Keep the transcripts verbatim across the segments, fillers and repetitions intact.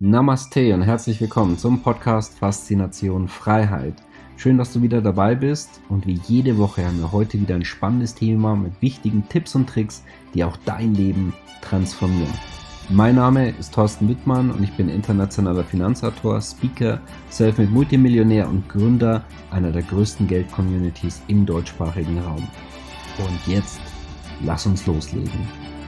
Namaste und herzlich willkommen zum Podcast Faszination Freiheit. Schön, dass du wieder dabei bist und wie jede Woche haben wir heute wieder ein spannendes Thema mit wichtigen Tipps und Tricks, die auch dein Leben transformieren. Mein Name ist Thorsten Wittmann und ich bin internationaler Finanzautor, Speaker, Selfmade Multimillionär und Gründer einer der größten Geld-Communities im deutschsprachigen Raum. Und jetzt lass uns loslegen.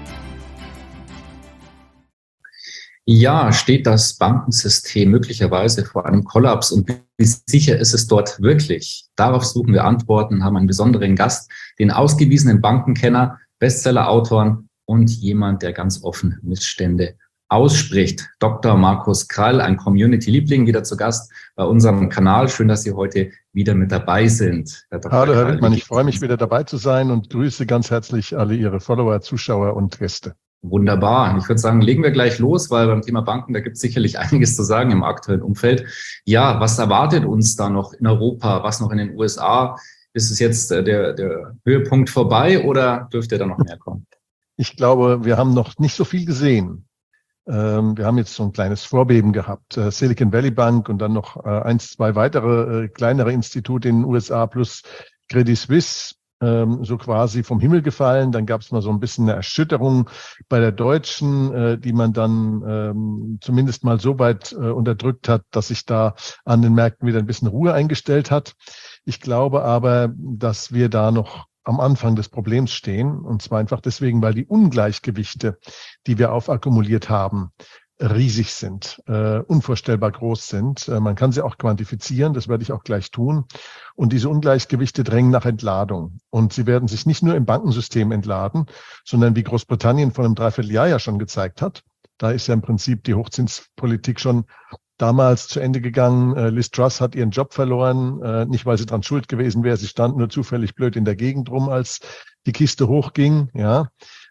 Ja, steht das Bankensystem möglicherweise vor einem Kollaps und wie sicher ist es dort wirklich? Darauf suchen wir Antworten, haben einen besonderen Gast, den ausgewiesenen Bankenkenner, Bestseller-Autoren und jemand, der ganz offen Missstände ausspricht. Doktor Markus Krall, ein Community-Liebling, wieder zu Gast bei unserem Kanal. Schön, dass Sie heute wieder mit dabei sind. Herr Hallo, Herr Wittmann, ich freue mich, wieder dabei zu sein und grüße ganz herzlich alle Ihre Follower, Zuschauer und Gäste. Wunderbar. Ich würde sagen, legen wir gleich los, weil beim Thema Banken, da gibt es sicherlich einiges zu sagen im aktuellen Umfeld. Ja, was erwartet uns da noch in Europa, was noch in den U S A? Ist es jetzt der, der Höhepunkt vorbei oder dürfte da noch mehr kommen? Ich glaube, wir haben noch nicht so viel gesehen. Ähm, wir haben jetzt so ein kleines Vorbeben gehabt. Äh, Silicon Valley Bank und dann noch äh, eins, zwei weitere äh, kleinere Institute in den U S A plus Credit Suisse. So quasi vom Himmel gefallen. Dann gab es mal so ein bisschen eine Erschütterung bei der Deutschen, äh, die man dann ähm, zumindest mal so weit äh, unterdrückt hat, dass sich da an den Märkten wieder ein bisschen Ruhe eingestellt hat. Ich glaube aber, dass wir da noch am Anfang des Problems stehen. Und zwar einfach deswegen, weil die Ungleichgewichte, die wir aufakkumuliert haben, riesig sind, äh, unvorstellbar groß sind. Äh, man kann sie auch quantifizieren, das werde ich auch gleich tun. Und diese Ungleichgewichte drängen nach Entladung. Und sie werden sich nicht nur im Bankensystem entladen, sondern wie Großbritannien vor einem Dreivierteljahr ja schon gezeigt hat. Da ist ja im Prinzip die Hochzinspolitik schon damals zu Ende gegangen. Äh, Liz Truss hat ihren Job verloren, äh, nicht weil sie dran schuld gewesen wäre. Sie stand nur zufällig blöd in der Gegend rum, als die Kiste hochging, ja.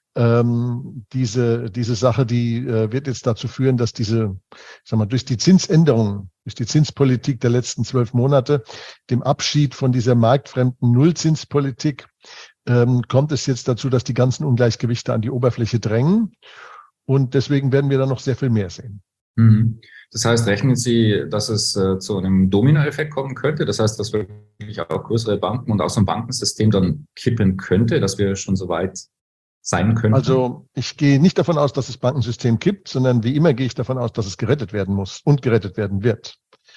Ähm, diese, diese Sache, die äh, wird jetzt dazu führen, dass diese, ich sag mal, durch die Zinsänderungen, durch die Zinspolitik der letzten zwölf Monate, dem Abschied von dieser marktfremden Nullzinspolitik, ähm, kommt es jetzt dazu, dass die ganzen Ungleichgewichte an die Oberfläche drängen. Und deswegen werden wir da noch sehr viel mehr sehen. Mhm. Das heißt, rechnen Sie, dass es äh, zu einem Dominoeffekt kommen könnte? Das heißt, dass wirklich auch größere Banken und auch so ein Bankensystem dann kippen könnte, dass wir schon so weit sein könnte? Also ich gehe nicht davon aus, dass das Bankensystem kippt, sondern wie immer gehe ich davon aus, dass es gerettet werden muss und gerettet werden wird.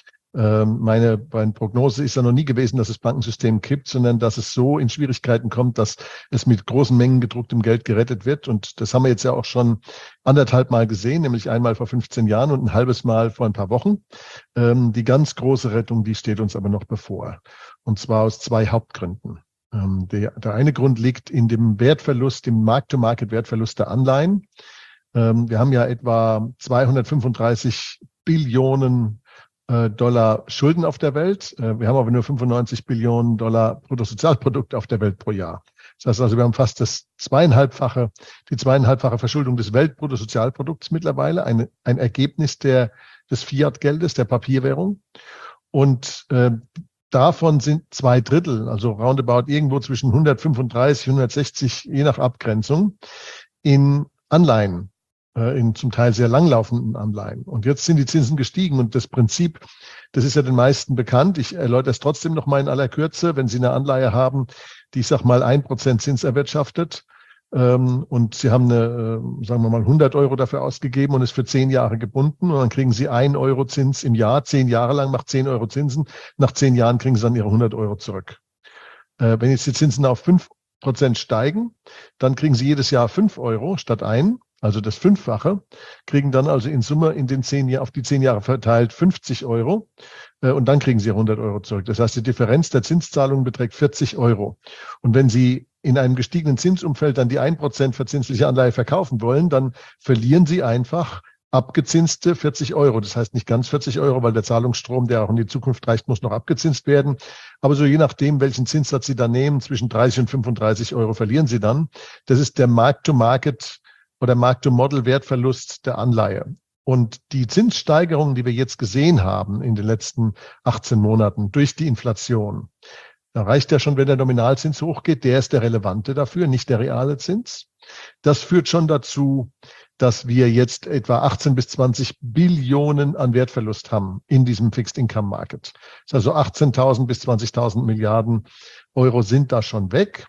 Ähm, meine, meine Prognose ist ja noch nie gewesen, dass das Bankensystem kippt, sondern dass es so in Schwierigkeiten kommt, dass es mit großen Mengen gedrucktem Geld gerettet wird. Und das haben wir jetzt ja auch schon anderthalb Mal gesehen, nämlich einmal vor fünfzehn Jahren und ein halbes Mal vor ein paar Wochen. Ähm, die ganz große Rettung, die steht uns aber noch bevor. Und zwar aus zwei Hauptgründen. Der, der eine Grund liegt in dem Wertverlust, dem Mark-to-Market-Wertverlust der Anleihen. Wir haben ja etwa zweihundertfünfunddreißig Billionen Dollar Schulden auf der Welt. Wir haben aber nur fünfundneunzig Billionen Dollar Bruttosozialprodukt auf der Welt pro Jahr. Das heißt also, wir haben fast das zweieinhalbfache, die zweieinhalbfache Verschuldung des Weltbruttosozialprodukts mittlerweile, ein, ein Ergebnis der, des Fiat-Geldes, der Papierwährung. Und äh, davon sind zwei Drittel, also roundabout irgendwo zwischen hundertfünfunddreißig, hundertsechzig, je nach Abgrenzung, in Anleihen, äh, in zum Teil sehr langlaufenden Anleihen. Und jetzt sind die Zinsen gestiegen und das Prinzip, das ist ja den meisten bekannt. Ich erläutere es trotzdem noch mal in aller Kürze. Wenn Sie eine Anleihe haben, die, ich sag mal, ein Prozent Zins erwirtschaftet, Ähm, und Sie haben eine, äh, sagen wir mal, hundert Euro dafür ausgegeben und ist für zehn Jahre gebunden und dann kriegen Sie ein Euro Zins im Jahr, zehn Jahre lang macht zehn Euro Zinsen. Nach zehn Jahren kriegen Sie dann Ihre hundert Euro zurück. Äh, wenn jetzt die Zinsen auf fünf Prozent steigen, dann kriegen Sie jedes Jahr fünf Euro statt ein, also das Fünffache, kriegen dann also in Summe in den zehn Jahren, auf die zehn Jahre verteilt fünfzig Euro äh, und dann kriegen Sie hundert Euro zurück. Das heißt, die Differenz der Zinszahlungen beträgt vierzig Euro. Und wenn Sie in einem gestiegenen Zinsumfeld dann die ein Prozent verzinsliche Anleihe verkaufen wollen, dann verlieren Sie einfach abgezinste vierzig Euro. Das heißt nicht ganz vierzig Euro, weil der Zahlungsstrom, der auch in die Zukunft reicht, muss noch abgezinst werden. Aber so je nachdem, welchen Zinssatz Sie da nehmen, zwischen dreißig und fünfunddreißig Euro verlieren Sie dann. Das ist der Mark-to-Market oder Mark-to-Model-Wertverlust der Anleihe. Und die Zinssteigerungen, die wir jetzt gesehen haben in den letzten achtzehn Monaten durch die Inflation, da reicht ja schon, wenn der Nominalzins hochgeht, der ist der relevante dafür, nicht der reale Zins. Das führt schon dazu, dass wir jetzt etwa achtzehn bis zwanzig Billionen an Wertverlust haben in diesem Fixed Income Market. Also achtzehntausend bis zwanzigtausend Milliarden Euro sind da schon weg.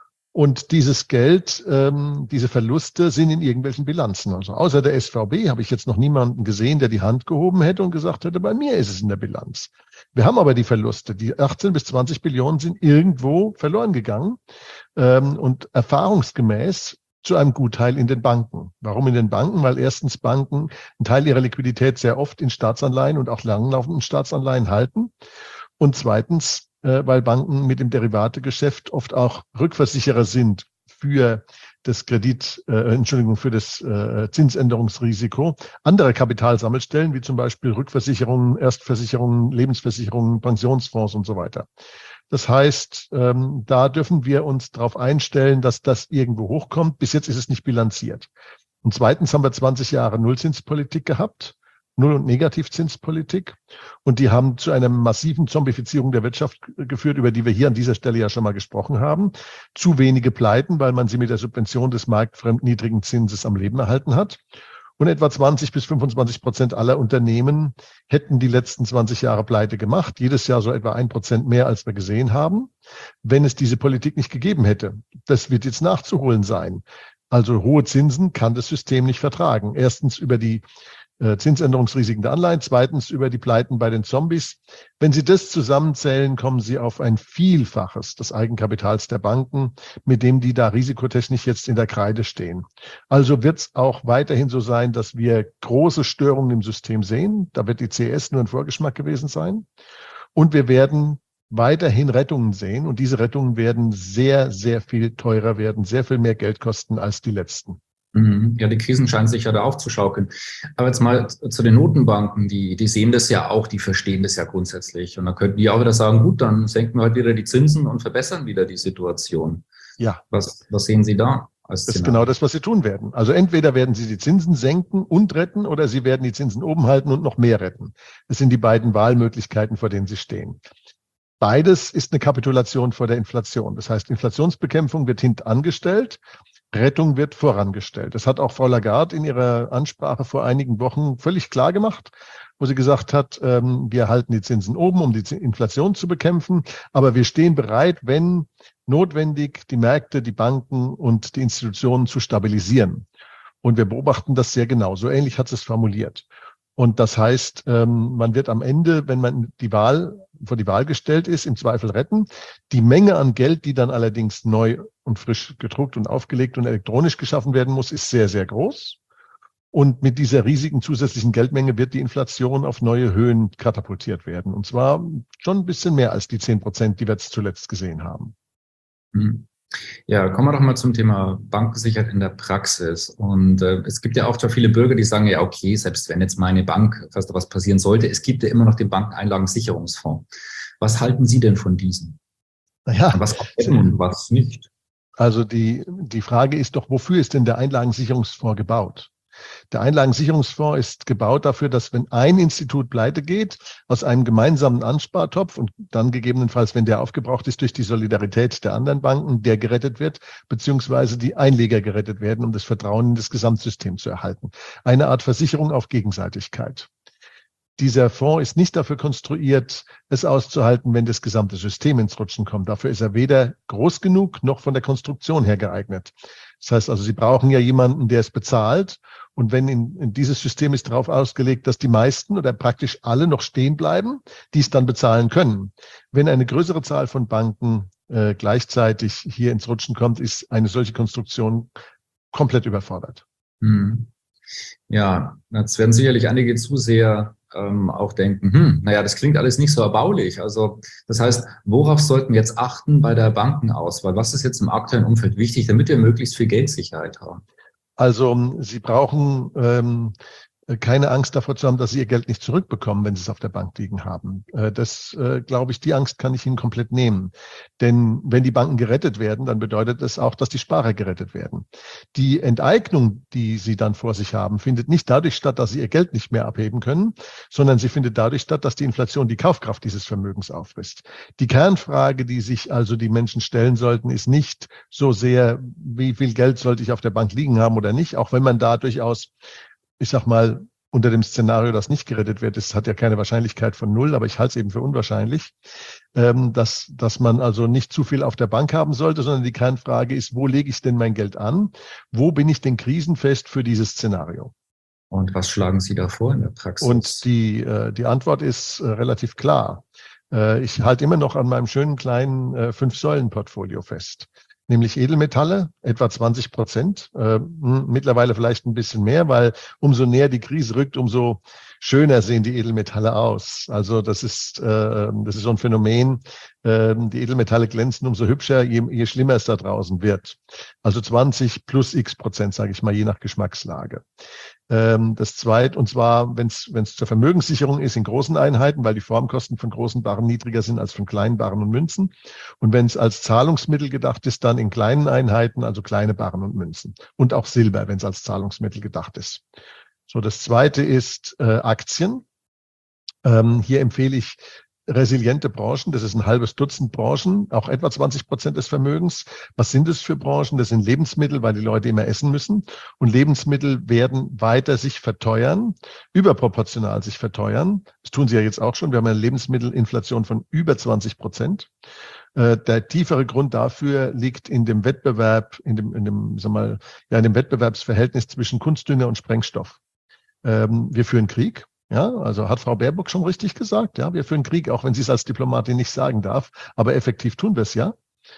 Und dieses Geld, ähm, diese Verluste sind in irgendwelchen Bilanzen. Also außer der S V B habe ich jetzt noch niemanden gesehen, der die Hand gehoben hätte und gesagt hätte, bei mir ist es in der Bilanz. Wir haben aber die Verluste. Die achtzehn bis zwanzig Billionen sind irgendwo verloren gegangen ähm, und erfahrungsgemäß zu einem Gutteil in den Banken. Warum in den Banken? Weil erstens Banken einen Teil ihrer Liquidität sehr oft in Staatsanleihen und auch langlaufenden Staatsanleihen halten. Und zweitens, äh, weil Banken mit dem Derivategeschäft oft auch Rückversicherer sind für das Kredit, äh, Entschuldigung, für das äh, Zinsänderungsrisiko anderer Kapitalsammelstellen, wie zum Beispiel Rückversicherungen, Erstversicherungen, Lebensversicherungen, Pensionsfonds und so weiter. Das heißt, ähm, da dürfen wir uns darauf einstellen, dass das irgendwo hochkommt. Bis jetzt ist es nicht bilanziert. Und zweitens haben wir zwanzig Jahre Nullzinspolitik gehabt, Null- und Negativzinspolitik. Und die haben zu einer massiven Zombifizierung der Wirtschaft geführt, über die wir hier an dieser Stelle ja schon mal gesprochen haben. Zu wenige Pleiten, weil man sie mit der Subvention des marktfremden niedrigen Zinses am Leben erhalten hat. Und etwa zwanzig bis fünfundzwanzig Prozent aller Unternehmen hätten die letzten zwanzig Jahre Pleite gemacht. Jedes Jahr so etwa ein Prozent mehr, als wir gesehen haben, wenn es diese Politik nicht gegeben hätte. Das wird jetzt nachzuholen sein. Also hohe Zinsen kann das System nicht vertragen. Erstens über die äh, Zinsänderungsrisiken der Anleihen, zweitens über die Pleiten bei den Zombies. Wenn Sie das zusammenzählen, kommen Sie auf ein Vielfaches des Eigenkapitals der Banken, mit dem die da risikotechnisch jetzt in der Kreide stehen. Also wird es auch weiterhin so sein, dass wir große Störungen im System sehen. Da wird die C S nur ein Vorgeschmack gewesen sein. Und wir werden weiterhin Rettungen sehen. Und diese Rettungen werden sehr, sehr viel teurer werden, sehr viel mehr Geld kosten als die letzten. Ja, die Krisen scheinen sich ja da aufzuschaukeln. Aber jetzt mal zu den Notenbanken, die, die sehen das ja auch, die verstehen das ja grundsätzlich. Und dann könnten die auch wieder sagen, gut, dann senken wir halt wieder die Zinsen und verbessern wieder die Situation. Ja. Was, was sehen Sie da als Das ist genau das, was sie tun werden. Also entweder werden sie die Zinsen senken und retten oder sie werden die Zinsen oben halten und noch mehr retten. Das sind die beiden Wahlmöglichkeiten, vor denen sie stehen. Beides ist eine Kapitulation vor der Inflation. Das heißt, Inflationsbekämpfung wird hintangestellt. Rettung wird vorangestellt. Das hat auch Frau Lagarde in ihrer Ansprache vor einigen Wochen völlig klar gemacht, wo sie gesagt hat, ähm, wir halten die Zinsen oben, um die Inflation zu bekämpfen, aber wir stehen bereit, wenn notwendig, die Märkte, die Banken und die Institutionen zu stabilisieren. Und wir beobachten das sehr genau. So ähnlich hat sie es formuliert. Und das heißt, ähm, man wird am Ende, wenn man die Wahl vor die Wahl gestellt ist, im Zweifel retten. Die Menge an Geld, die dann allerdings neu und frisch gedruckt und aufgelegt und elektronisch geschaffen werden muss, ist sehr, sehr groß. Und mit dieser riesigen zusätzlichen Geldmenge wird die Inflation auf neue Höhen katapultiert werden. Und zwar schon ein bisschen mehr als die zehn Prozent, die wir jetzt zuletzt gesehen haben. Ja, kommen wir doch mal zum Thema Bankensicherheit in der Praxis. Und äh, es gibt ja auch schon viele Bürger, die sagen, ja okay, selbst wenn jetzt meine Bank, falls da was passieren sollte, es gibt ja immer noch den Bankeneinlagensicherungsfonds. Was halten Sie denn von diesem? Ja, was und was nicht? Also die, die Frage ist doch, wofür ist denn der Einlagensicherungsfonds gebaut? Der Einlagensicherungsfonds ist gebaut dafür, dass wenn ein Institut pleite geht, aus einem gemeinsamen Anspartopf und dann gegebenenfalls, wenn der aufgebraucht ist, durch die Solidarität der anderen Banken, der gerettet wird, beziehungsweise die Einleger gerettet werden, um das Vertrauen in das Gesamtsystem zu erhalten. Eine Art Versicherung auf Gegenseitigkeit. Dieser Fonds ist nicht dafür konstruiert, es auszuhalten, wenn das gesamte System ins Rutschen kommt. Dafür ist er weder groß genug noch von der Konstruktion her geeignet. Das heißt also, Sie brauchen ja jemanden, der es bezahlt. Und wenn in, in dieses System ist darauf ausgelegt, dass die meisten oder praktisch alle noch stehen bleiben, die es dann bezahlen können. Wenn eine größere Zahl von Banken äh, gleichzeitig hier ins Rutschen kommt, ist eine solche Konstruktion komplett überfordert. Hm. Ja, jetzt werden sicherlich einige Zuseher ähm, auch denken, hm, naja, das klingt alles nicht so erbaulich. Also das heißt, worauf sollten wir jetzt achten bei der Bankenauswahl? Was ist jetzt im aktuellen Umfeld wichtig, damit wir möglichst viel Geldsicherheit haben? Also Sie brauchen ähm, keine Angst davor zu haben, dass sie ihr Geld nicht zurückbekommen, wenn sie es auf der Bank liegen haben. Das, glaube ich, die Angst kann ich ihnen komplett nehmen. Denn wenn die Banken gerettet werden, dann bedeutet das auch, dass die Sparer gerettet werden. Die Enteignung, die sie dann vor sich haben, findet nicht dadurch statt, dass sie ihr Geld nicht mehr abheben können, sondern sie findet dadurch statt, dass die Inflation die Kaufkraft dieses Vermögens auffrisst. Die Kernfrage, die sich also die Menschen stellen sollten, ist nicht so sehr, wie viel Geld sollte ich auf der Bank liegen haben oder nicht, auch wenn man da durchaus, ich sag mal, unter dem Szenario, das nicht gerettet wird, das hat ja keine Wahrscheinlichkeit von null, aber ich halte es eben für unwahrscheinlich, ähm, dass, dass man also nicht zu viel auf der Bank haben sollte, sondern die Kernfrage ist, wo lege ich denn mein Geld an? Wo bin ich denn krisenfest für dieses Szenario? Und was schlagen Sie da vor in der Praxis? Und die, äh, die Antwort ist äh, relativ klar. Äh, ich halte immer noch an meinem schönen kleinen äh, Fünf-Säulen-Portfolio fest. Nämlich Edelmetalle, etwa zwanzig Prozent, äh, mittlerweile vielleicht ein bisschen mehr, weil umso näher die Krise rückt, umso schöner sehen die Edelmetalle aus. Also das ist, äh, das ist so ein Phänomen. Äh, die Edelmetalle glänzen umso hübscher, je, je schlimmer es da draußen wird. Also zwanzig plus x Prozent, sage ich mal, je nach Geschmackslage. Ähm, das zweite, und zwar, wenn es wenn es zur Vermögenssicherung ist, in großen Einheiten, weil die Formkosten von großen Barren niedriger sind als von kleinen Barren und Münzen. Und wenn es als Zahlungsmittel gedacht ist, dann in kleinen Einheiten, also kleine Barren und Münzen. Und auch Silber, wenn es als Zahlungsmittel gedacht ist. So, das zweite ist äh, Aktien. Ähm, hier empfehle ich resiliente Branchen. Das ist ein halbes Dutzend Branchen, auch etwa zwanzig Prozent des Vermögens. Was sind es für Branchen? Das sind Lebensmittel, weil die Leute immer essen müssen. Und Lebensmittel werden weiter sich verteuern, überproportional sich verteuern. Das tun sie ja jetzt auch schon. Wir haben eine Lebensmittelinflation von über zwanzig Prozent. Der tiefere Grund dafür liegt in dem Wettbewerb, in dem, in dem, sag mal, ja, in dem Wettbewerbsverhältnis zwischen Kunstdünger und Sprengstoff. Wir führen Krieg. Ja, also hat Frau Baerbock schon richtig gesagt. Ja, wir führen Krieg, auch wenn sie es als Diplomatin nicht sagen darf. Aber effektiv tun wir es ja.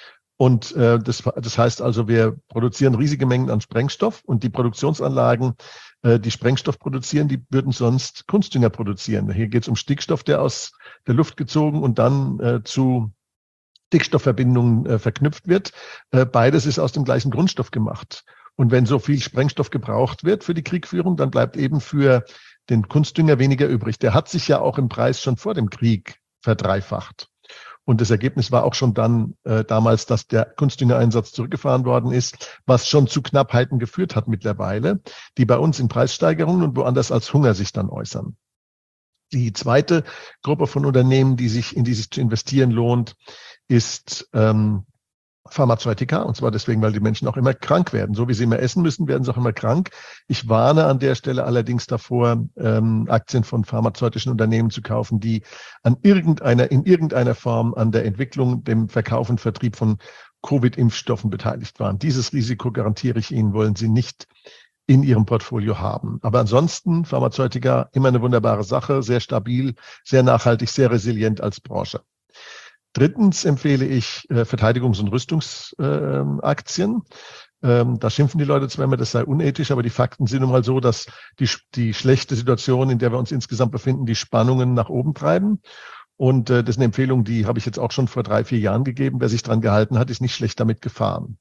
Und äh, das, das heißt also, wir produzieren riesige Mengen an Sprengstoff und die Produktionsanlagen, äh, die Sprengstoff produzieren, die würden sonst Kunstdünger produzieren. Hier geht es um Stickstoff, der aus der Luft gezogen und dann äh, zu Stickstoffverbindungen äh, verknüpft wird. Äh, beides ist aus dem gleichen Grundstoff gemacht. Und wenn so viel Sprengstoff gebraucht wird für die Kriegführung, dann bleibt eben für den Kunstdünger weniger übrig. Der hat sich ja auch im Preis schon vor dem Krieg verdreifacht. Und das Ergebnis war auch schon dann äh, damals, dass der Kunstdüngereinsatz zurückgefahren worden ist, was schon zu Knappheiten geführt hat mittlerweile, die bei uns in Preissteigerungen und woanders als Hunger sich dann äußern. Die zweite Gruppe von Unternehmen, die sich in dieses zu investieren lohnt, ist ähm, Pharmazeutika, und zwar deswegen, weil die Menschen auch immer krank werden. So wie sie immer essen müssen, werden sie auch immer krank. Ich warne an der Stelle allerdings davor, ähm, Aktien von pharmazeutischen Unternehmen zu kaufen, die an irgendeiner, in irgendeiner Form an der Entwicklung, dem Verkauf und Vertrieb von Covid-Impfstoffen beteiligt waren. Dieses Risiko garantiere ich Ihnen, wollen Sie nicht in Ihrem Portfolio haben. Aber ansonsten Pharmazeutika immer eine wunderbare Sache, sehr stabil, sehr nachhaltig, sehr resilient als Branche. Drittens empfehle ich äh, Verteidigungs- und Rüstungsaktien. Ähm, da schimpfen die Leute zwar immer, das sei unethisch, aber die Fakten sind nun mal so, dass die, die schlechte Situation, in der wir uns insgesamt befinden, die Spannungen nach oben treiben. Und äh, das ist eine Empfehlung, die habe ich jetzt auch schon vor drei, vier Jahren gegeben. Wer sich dran gehalten hat, ist nicht schlecht damit gefahren.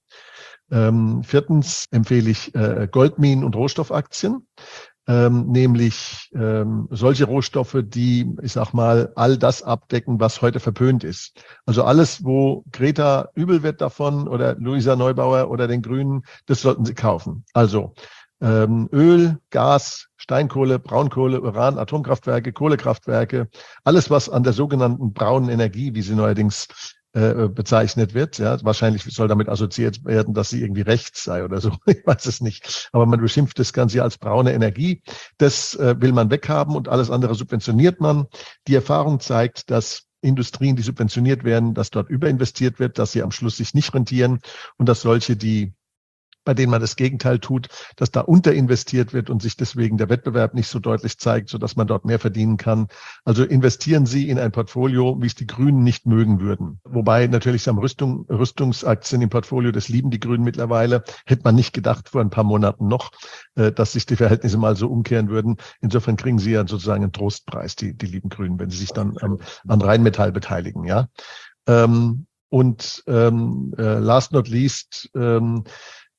Ähm, viertens empfehle ich äh, Goldminen- und Rohstoffaktien. Ähm, nämlich ähm, solche Rohstoffe, die, ich sag mal, all das abdecken, was heute verpönt ist. Also alles, wo Greta übel wird davon oder Luisa Neubauer oder den Grünen, das sollten Sie kaufen. Also ähm, Öl, Gas, Steinkohle, Braunkohle, Uran, Atomkraftwerke, Kohlekraftwerke, alles, was an der sogenannten braunen Energie, wie sie neuerdings äh, bezeichnet wird. Ja, wahrscheinlich soll damit assoziiert werden, dass sie irgendwie rechts sei oder so. Ich weiß es nicht. Aber man beschimpft das Ganze als braune Energie. Das äh, will man weghaben und alles andere subventioniert man. Die Erfahrung zeigt, dass Industrien, die subventioniert werden, dass dort überinvestiert wird, dass sie am Schluss sich nicht rentieren und dass solche, die bei denen man das Gegenteil tut, dass da unterinvestiert wird und sich deswegen der Wettbewerb nicht so deutlich zeigt, sodass man dort mehr verdienen kann. Also investieren Sie in ein Portfolio, wie es die Grünen nicht mögen würden. Wobei natürlich am Rüstung, Rüstungsaktien im Portfolio, das lieben die Grünen mittlerweile, hätte man nicht gedacht vor ein paar Monaten noch, dass sich die Verhältnisse mal so umkehren würden. Insofern kriegen Sie ja sozusagen einen Trostpreis, die, die lieben Grünen, wenn Sie sich dann ähm, an Rheinmetall beteiligen, ja. Ähm, und ähm, äh, last not least, ähm,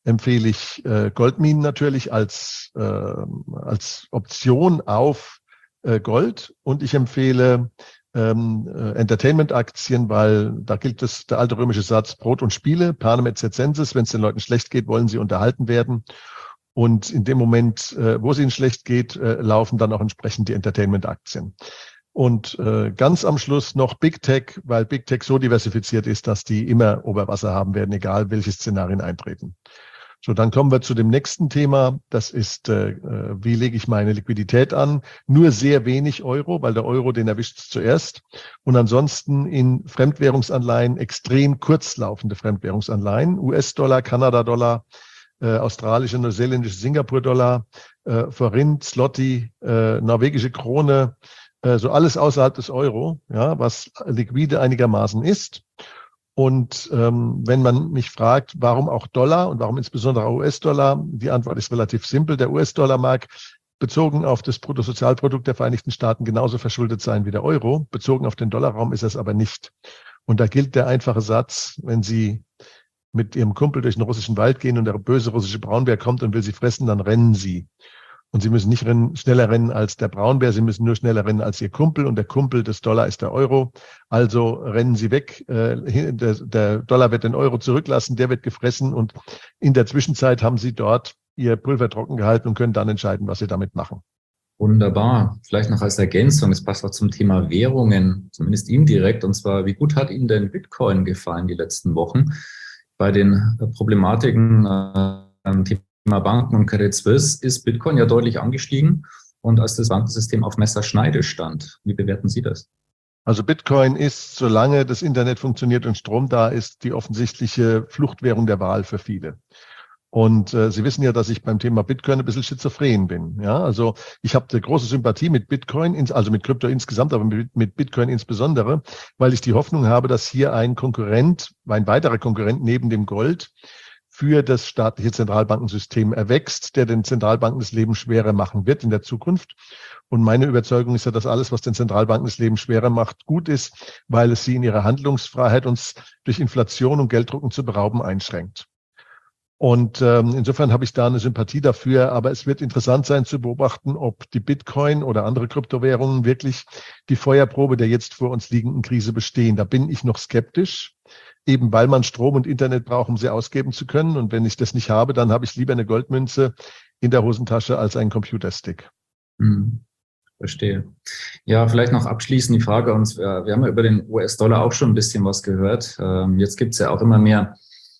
empfehle ich äh, Goldminen natürlich als, äh, als Option auf äh, Gold. Und ich empfehle ähm, äh, Entertainment-Aktien, weil da gilt es, der alte römische Satz, Brot und Spiele, panem et circenses. Wenn es den Leuten schlecht geht, wollen sie unterhalten werden. Und in dem Moment, äh, wo es ihnen schlecht geht, äh, laufen dann auch entsprechend die Entertainment-Aktien. Und äh, ganz am Schluss noch Big Tech, weil Big Tech so diversifiziert ist, dass die immer Oberwasser haben werden, egal welche Szenarien eintreten. So, dann kommen wir zu dem nächsten Thema. Das ist, äh, wie lege ich meine Liquidität an? Nur sehr wenig Euro, weil der Euro, den erwischt es zuerst. Und ansonsten in Fremdwährungsanleihen, extrem kurzlaufende Fremdwährungsanleihen, U S-Dollar, Kanada-Dollar, äh, australische, neuseeländische Singapur-Dollar, äh, Forint, Zloty, äh, norwegische Krone, äh, so alles außerhalb des Euro, ja, was liquide einigermaßen ist. Und ähm, wenn man mich fragt, warum auch Dollar und warum insbesondere U S-Dollar, die Antwort ist relativ simpel. Der U S-Dollar mag bezogen auf das Bruttosozialprodukt der Vereinigten Staaten genauso verschuldet sein wie der Euro. Bezogen auf den Dollarraum ist es aber nicht. Und da gilt der einfache Satz, wenn Sie mit Ihrem Kumpel durch den russischen Wald gehen und der böse russische Braunbär kommt und will Sie fressen, dann rennen Sie. Und Sie müssen nicht rennen, schneller rennen als der Braunbär, Sie müssen nur schneller rennen als Ihr Kumpel. Und der Kumpel des Dollar ist der Euro. Also rennen Sie weg. Der, der Dollar wird den Euro zurücklassen, der wird gefressen. Und in der Zwischenzeit haben Sie dort Ihr Pulver trocken gehalten und können dann entscheiden, was Sie damit machen. Wunderbar. Vielleicht noch als Ergänzung, es passt auch zum Thema Währungen, zumindest indirekt. Und zwar, wie gut hat Ihnen denn Bitcoin gefallen die letzten Wochen? Bei den Problematiken äh, Thema Banken und Credit Suisse ist Bitcoin ja deutlich angestiegen und als das Bankensystem auf Messerschneide stand. Wie bewerten Sie das? Also Bitcoin ist, solange das Internet funktioniert und Strom da ist, die offensichtliche Fluchtwährung der Wahl für viele. Und äh, Sie wissen ja, dass ich beim Thema Bitcoin ein bisschen schizophren bin. Ja, also ich habe eine große Sympathie mit Bitcoin, ins, also mit Krypto insgesamt, aber mit, mit Bitcoin insbesondere, weil ich die Hoffnung habe, dass hier ein Konkurrent, ein weiterer Konkurrent neben dem Gold für das staatliche Zentralbankensystem erwächst, der den Zentralbanken das Leben schwerer machen wird in der Zukunft. Und meine Überzeugung ist ja, dass alles, was den Zentralbanken das Leben schwerer macht, gut ist, weil es sie in ihrer Handlungsfreiheit uns durch Inflation und Gelddrucken zu berauben einschränkt. Und ähm, insofern habe ich da eine Sympathie dafür, aber es wird interessant sein zu beobachten, ob die Bitcoin oder andere Kryptowährungen wirklich die Feuerprobe der jetzt vor uns liegenden Krise bestehen. Da bin ich noch skeptisch, eben weil man Strom und Internet braucht, um sie ausgeben zu können. Und wenn ich das nicht habe, dann habe ich lieber eine Goldmünze in der Hosentasche als einen Computerstick. Hm, verstehe. Ja, vielleicht noch abschließend die Frage, uns, wir, wir haben ja über den U S-Dollar auch schon ein bisschen was gehört. Ähm, jetzt gibt es ja auch immer mehr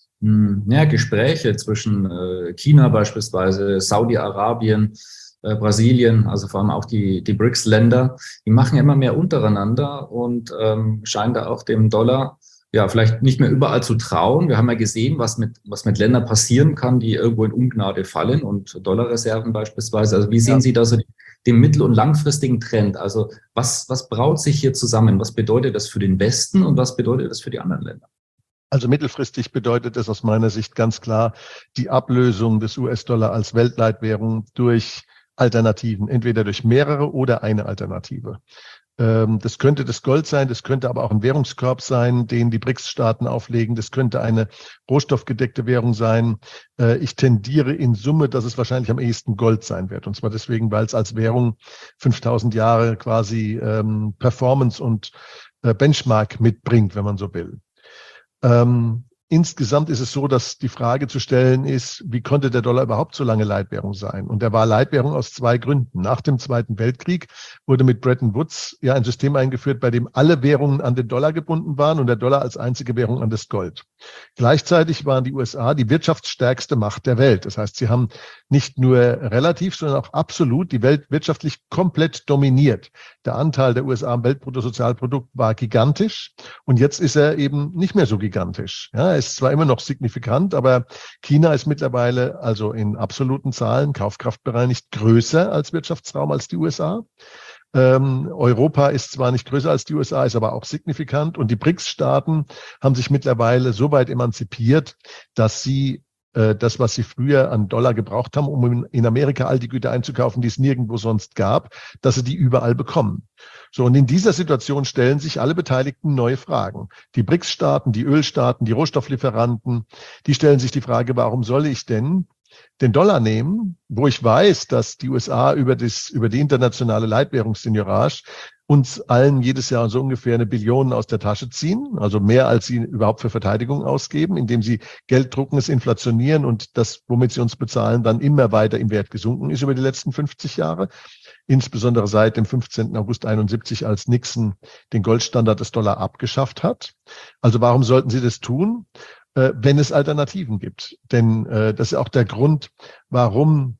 Ja, Gespräche zwischen äh, China beispielsweise, Saudi-Arabien, äh, Brasilien, also vor allem auch die, die B R I C S-Länder, die machen ja immer mehr untereinander und ähm, scheinen da auch dem Dollar ja vielleicht nicht mehr überall zu trauen. Wir haben ja gesehen, was mit, was mit Ländern passieren kann, die irgendwo in Ungnade fallen und Dollarreserven beispielsweise. Also wie sehen ja. Sie da so den mittel- und langfristigen Trend? Also was, was braut sich hier zusammen? Was bedeutet das für den Westen und was bedeutet das für die anderen Länder? Also mittelfristig bedeutet es aus meiner Sicht ganz klar die Ablösung des U S-Dollar als Weltleitwährung durch Alternativen, entweder durch mehrere oder eine Alternative. Das könnte das Gold sein, das könnte aber auch ein Währungskorb sein, den die B R I C S-Staaten auflegen. Das könnte eine rohstoffgedeckte Währung sein. Ich tendiere in Summe, dass es wahrscheinlich am ehesten Gold sein wird. Und zwar deswegen, weil es als Währung fünftausend Jahre quasi Performance und Benchmark mitbringt, wenn man so will. Ähm, insgesamt ist es so, dass die Frage zu stellen ist, wie konnte der Dollar überhaupt so lange Leitwährung sein? Und er war Leitwährung aus zwei Gründen. Nach dem Zweiten Weltkrieg wurde mit Bretton Woods ja ein System eingeführt, bei dem alle Währungen an den Dollar gebunden waren und der Dollar als einzige Währung an das Gold. Gleichzeitig waren die U S A die wirtschaftsstärkste Macht der Welt. Das heißt, sie haben nicht nur relativ, sondern auch absolut die Welt wirtschaftlich komplett dominiert. Der Anteil der U S A am Weltbruttosozialprodukt war gigantisch und jetzt ist er eben nicht mehr so gigantisch. Ja, er ist zwar immer noch signifikant, aber China ist mittlerweile also in absoluten Zahlen, kaufkraftbereinigt, größer als Wirtschaftsraum als die U S A. Ähm, Europa ist zwar nicht größer als die U S A, ist aber auch signifikant. Und die B R I C S-Staaten haben sich mittlerweile so weit emanzipiert, dass sie äh, das, was sie früher an Dollar gebraucht haben, um in Amerika all die Güter einzukaufen, die es nirgendwo sonst gab, dass sie die überall bekommen. So, und in dieser Situation stellen sich alle Beteiligten neue Fragen. Die B R I C S-Staaten, die Ölstaaten, die Rohstofflieferanten, die stellen sich die Frage, warum soll ich denn den Dollar nehmen, wo ich weiß, dass die U S A über, das, über die internationale Leitwährungsseigniorage uns allen jedes Jahr so ungefähr eine Billion aus der Tasche ziehen, also mehr als sie überhaupt für Verteidigung ausgeben, indem sie Geld drucken, es inflationieren und das, womit sie uns bezahlen, dann immer weiter im Wert gesunken ist über die letzten fünfzig Jahre. Insbesondere seit dem fünfzehnten August einundsiebzig, als Nixon den Goldstandard des Dollar abgeschafft hat. Also warum sollten sie das tun, äh, wenn es Alternativen gibt? Denn äh, das ist auch der Grund, warum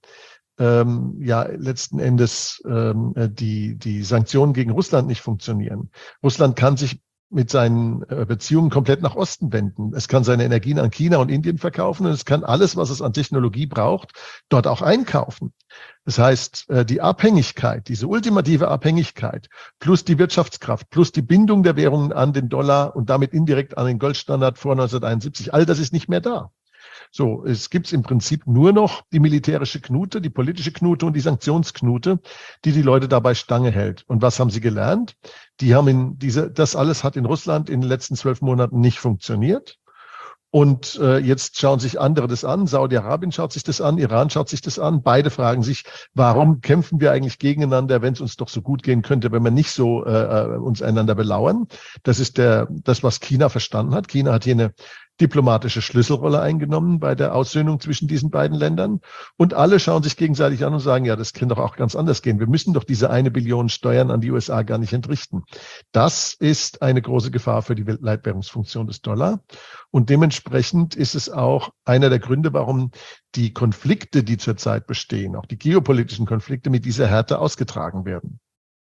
ähm, ja letzten Endes ähm, die, die Sanktionen gegen Russland nicht funktionieren. Russland kann sich mit seinen Beziehungen komplett nach Osten wenden. Es kann seine Energien an China und Indien verkaufen und es kann alles, was es an Technologie braucht, dort auch einkaufen. Das heißt, die Abhängigkeit, diese ultimative Abhängigkeit plus die Wirtschaftskraft plus die Bindung der Währungen an den Dollar und damit indirekt an den Goldstandard vor neunzehnhunderteinundsiebzig, all das ist nicht mehr da. So, es gibt im Prinzip nur noch die militärische Knute, die politische Knute und die Sanktionsknute, die die Leute dabei Stange hält. Und was haben sie gelernt? Die haben in diese, das alles hat in Russland in den letzten zwölf Monaten nicht funktioniert. Und äh, jetzt schauen sich andere das an. Saudi-Arabien schaut sich das an, Iran schaut sich das an. Beide fragen sich, warum kämpfen wir eigentlich gegeneinander, wenn es uns doch so gut gehen könnte, wenn wir nicht so äh, uns einander belauern. Das ist der, das, was China verstanden hat. China hat hier eine diplomatische Schlüsselrolle eingenommen bei der Aussöhnung zwischen diesen beiden Ländern. Und alle schauen sich gegenseitig an und sagen, ja, das kann doch auch ganz anders gehen. Wir müssen doch diese eine Billion Steuern an die U S A gar nicht entrichten. Das ist eine große Gefahr für die Leitwährungsfunktion des Dollar. Und dementsprechend ist es auch einer der Gründe, warum die Konflikte, die zurzeit bestehen, auch die geopolitischen Konflikte mit dieser Härte ausgetragen werden.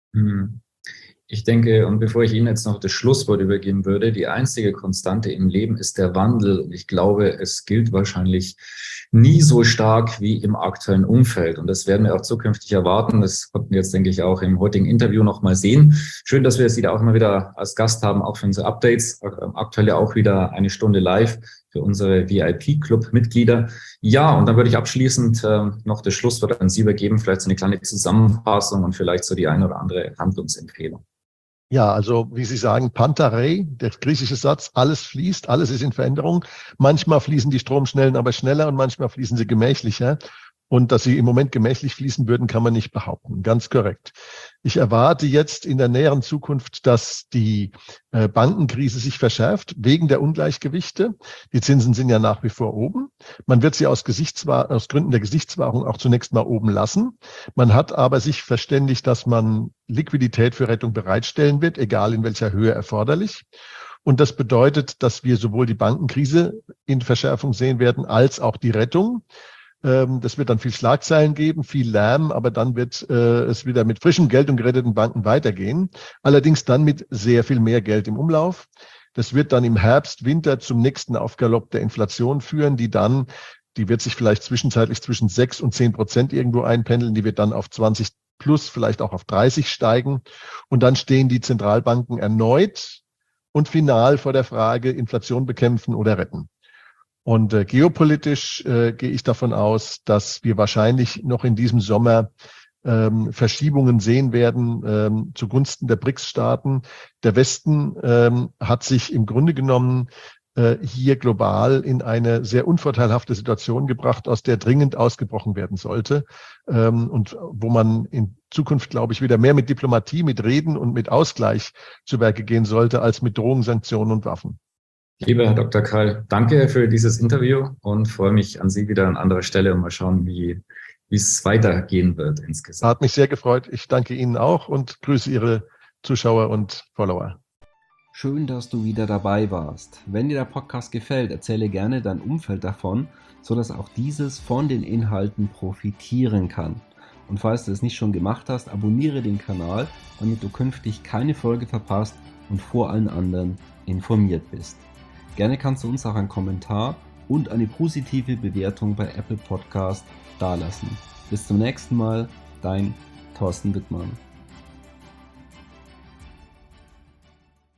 Hm. Ich denke, und bevor ich Ihnen jetzt noch das Schlusswort übergeben würde, die einzige Konstante im Leben ist der Wandel. Und ich glaube, es gilt wahrscheinlich nie so stark wie im aktuellen Umfeld. Und das werden wir auch zukünftig erwarten. Das konnten wir jetzt, denke ich, auch im heutigen Interview noch mal sehen. Schön, dass wir Sie da auch immer wieder als Gast haben, auch für unsere Updates. Aktuell ja auch wieder eine Stunde live für unsere V I P-Club-Mitglieder. Ja, und dann würde ich abschließend äh, noch das Schlusswort an Sie übergeben, vielleicht so eine kleine Zusammenfassung und vielleicht so die eine oder andere Handlungsempfehlung. Ja, also wie Sie sagen, Pantarei, der griechische Satz, alles fließt, alles ist in Veränderung. Manchmal fließen die Stromschnellen aber schneller und manchmal fließen sie gemächlicher. Und dass sie im Moment gemächlich fließen würden, kann man nicht behaupten. Ganz korrekt. Ich erwarte jetzt in der näheren Zukunft, dass die äh, Bankenkrise sich verschärft wegen der Ungleichgewichte. Die Zinsen sind ja nach wie vor oben. Man wird sie aus, Gesichtswahr- aus Gründen der Gesichtswahrung auch zunächst mal oben lassen. Man hat aber sich verständigt, dass man Liquidität für Rettung bereitstellen wird, egal in welcher Höhe erforderlich. Und das bedeutet, dass wir sowohl die Bankenkrise in Verschärfung sehen werden, als auch die Rettung. Das wird dann viel Schlagzeilen geben, viel Lärm, aber dann wird äh, es wieder mit frischem Geld und geretteten Banken weitergehen. Allerdings dann mit sehr viel mehr Geld im Umlauf. Das wird dann im Herbst, Winter zum nächsten Aufgalopp der Inflation führen, die dann, die wird sich vielleicht zwischenzeitlich zwischen sechs und zehn Prozent irgendwo einpendeln. Die wird dann auf zwanzig plus, vielleicht auch auf dreißig steigen. Und dann stehen die Zentralbanken erneut und final vor der Frage, Inflation bekämpfen oder retten. Und äh, geopolitisch äh, gehe ich davon aus, dass wir wahrscheinlich noch in diesem Sommer ähm, Verschiebungen sehen werden ähm, zugunsten der B R I C S-Staaten. Der Westen ähm, hat sich im Grunde genommen äh, hier global in eine sehr unvorteilhafte Situation gebracht, aus der dringend ausgebrochen werden sollte ähm, und wo man in Zukunft, glaube ich, wieder mehr mit Diplomatie, mit Reden und mit Ausgleich zu Werke gehen sollte, als mit Drohungen, Sanktionen und Waffen. Lieber Herr Doktor Keil, danke für dieses Interview und freue mich an Sie wieder an anderer Stelle und mal schauen, wie, wie es weitergehen wird insgesamt. Hat mich sehr gefreut. Ich danke Ihnen auch und grüße Ihre Zuschauer und Follower. Schön, dass du wieder dabei warst. Wenn dir der Podcast gefällt, erzähle gerne dein Umfeld davon, sodass auch dieses von den Inhalten profitieren kann. Und falls du es nicht schon gemacht hast, abonniere den Kanal, damit du künftig keine Folge verpasst und vor allen anderen informiert bist. Gerne kannst du uns auch einen Kommentar und eine positive Bewertung bei Apple Podcast dalassen. Bis zum nächsten Mal, dein Thorsten Wittmann.